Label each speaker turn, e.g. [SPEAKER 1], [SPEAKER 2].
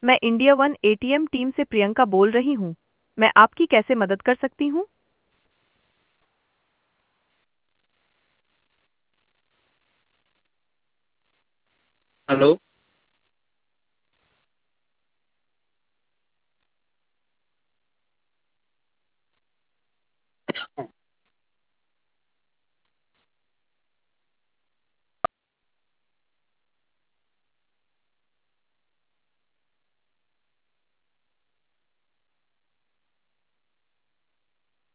[SPEAKER 1] मैं India one ATM team से प्रियंका बोल रही हूँ। मैं आपकी कैसे मदद कर सकती हूँ?
[SPEAKER 2] हेलो।